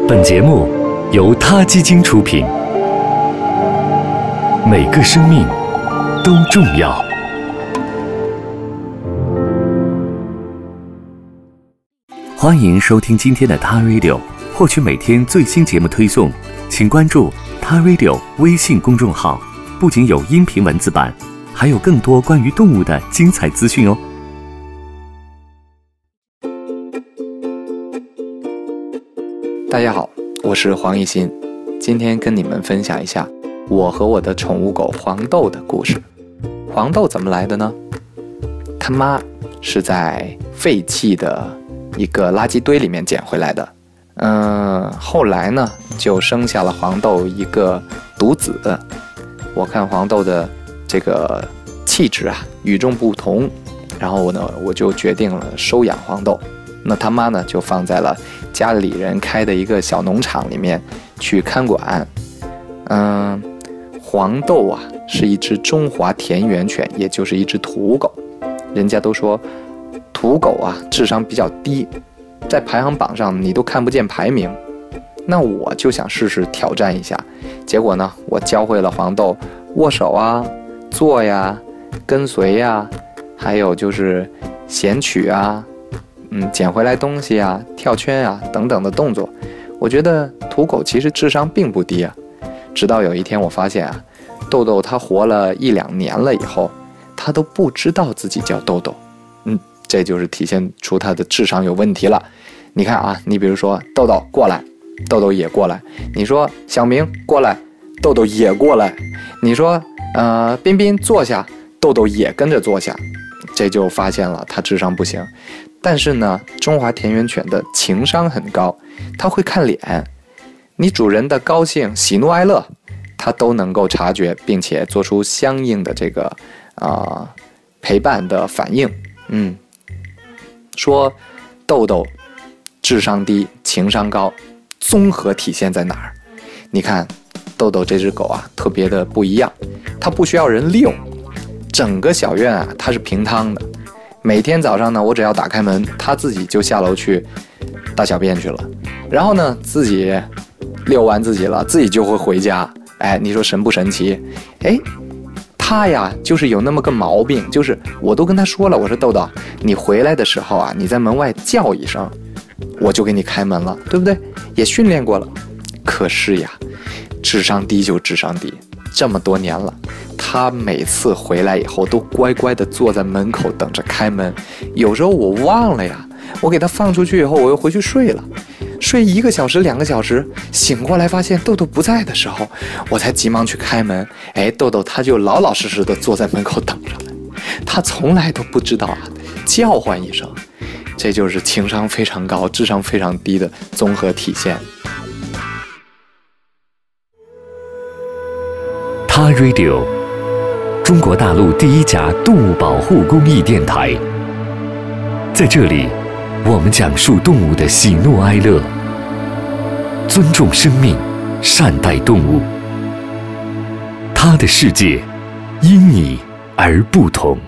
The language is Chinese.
本节目由他基金出品，每个生命都重要。欢迎收听今天的他 Radio， 获取每天最新节目推送，请关注他 Radio 微信公众号，不仅有音频文字版，还有更多关于动物的精彩资讯哦。 大家好，我是黄一新，今天跟你们分享一下我和我的宠物狗黄豆的故事。黄豆怎么来的呢？他妈是在废弃的一个垃圾堆里面捡回来的，后来呢就生下了黄豆一个独子。我看黄豆的这个气质与众不同，然后我就决定了收养黄豆。那他妈呢就放在了家里人开的一个小农场里面去看管。黄豆是一只中华田园犬，也就是一只土狗。人家都说土狗智商比较低，在排行榜上你都看不见排名。那我就想试试挑战一下，结果呢我教会了黄豆握手坐跟随还有就是衔取捡回来东西跳圈等等的动作。我觉得土狗其实智商并不低直到有一天我发现豆豆它活了1-2年了以后，它都不知道自己叫豆豆。这就是体现出它的智商有问题了。你看你比如说豆豆过来，豆豆也过来；你说小明过来，豆豆也过来；你说彬彬坐下，豆豆也跟着坐下。这就发现了它智商不行。但是呢，中华田园犬的情商很高，它会看脸，你主人的高兴、喜怒哀乐，它都能够察觉，并且做出相应的这个陪伴的反应。说豆豆智商低，情商高，综合体现在哪儿？你看豆豆这只狗特别的不一样，它不需要人遛，整个小院它是平趟的。每天早上呢，我只要打开门，它自己就下楼去大小便去了，然后呢自己遛完自己了，自己就会回家。你说神不神奇？它就是有那么个毛病，就是我都跟他说了，我说豆豆，你回来的时候你在门外叫一声，我就给你开门了，对不对？也训练过了。可是智商低就智商低，这么多年了，他每次回来以后都乖乖地坐在门口等着开门。有时候我忘了我给他放出去以后，我又回去睡了，睡1个小时2个小时，醒过来发现豆豆不在的时候，我才急忙去开门。豆豆他就老老实实地坐在门口等着了，他从来都不知道叫唤一声。这就是情商非常高，智商非常低的综合体现。 他 Radio， 中国大陆第一家动物保护公益电台。在这里，我们讲述动物的喜怒哀乐，尊重生命，善待动物。他的世界因你而不同。